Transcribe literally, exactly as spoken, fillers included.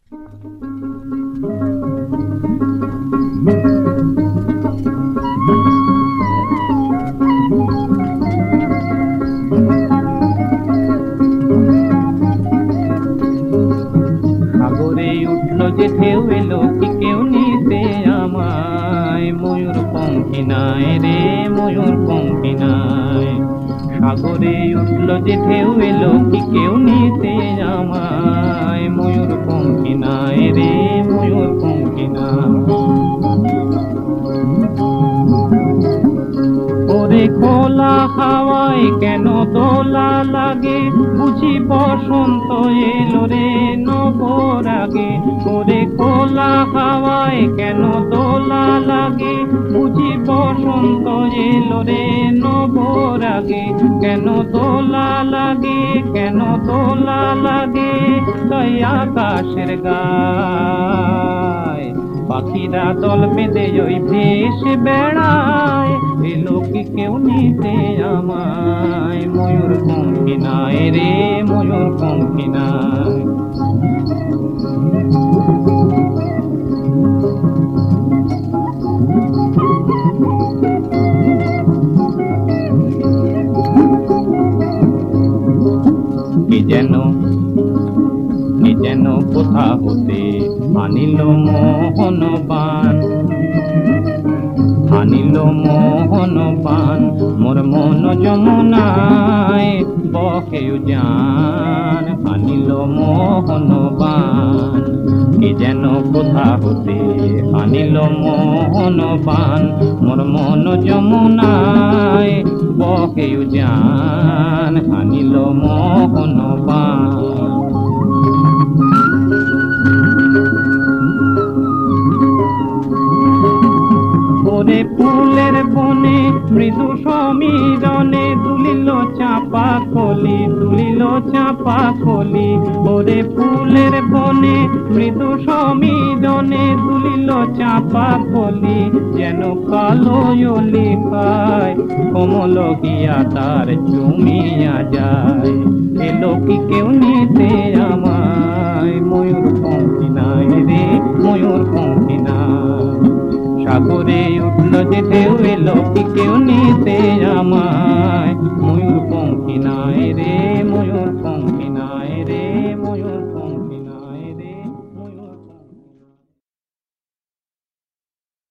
সাগরে উঠল যে ঢেউ এলো কি কেউ নিতে আমায়, ময়ূর পঙ্খী নাই রে ময়ূর পঙ্খী নাই। সাগরে উঠল যে ঢেউ এলো কি কেউ নিতে আমায়, ময়ূর পঙ্খী নাই রে ময়ূর পঙ্খী নাই। ওরে খোলা হাওয়ায় কেন দোলা লাগে, বুঝি বসন্ত এলো রে নবর আগে। ওরে খোলা হাওয়ায় কেন দোলা লাগে, বুঝি বসন্ত এলো রে নবর আগে। কেন দোলা লাগে কেন দোলা লাগে, তাই আকাশের গায় পাখিরা দল বেঁধে ওই ভেসে বেড়ায়। এলো কি কেউ নিতে আমায়, ময়ূর পঙ্খী নাই রে ময়ূর পঙ্খী নাই। কি যেন কি যেন কোথা হতে আনিল মোহন পান, আনিল মোহন পান। মোর মন যমুনায় বহে উজান, আনিল মোহন পান। কি যেন কোথা হতে আনিল মোহন পান, মোর মন যমুনায় বহে উজান, আনিল মোহন পান। ওরে ফুলের বনে মৃদু সমীরণে দুলিল চাপা কলি, দুলিল চাপা কলি। ওরে ফুলের বনে মৃদু সমীরণে দুলিল চাপা কলি, যেন কালো লিখায় কমল গিয়া তার চুমিয়া যায়। এলো কি কেউ নিতে আমায়, ময়ূর পঙ্খী নাই রে ময়ূর পঙ্খী নাই। সাগরে উঠল যে ঢেউ এলো কি কেউ নিতে আমায়, ময়ূর পঙ্খী নাই রে ময়ূর পঙ্খী নাই রে।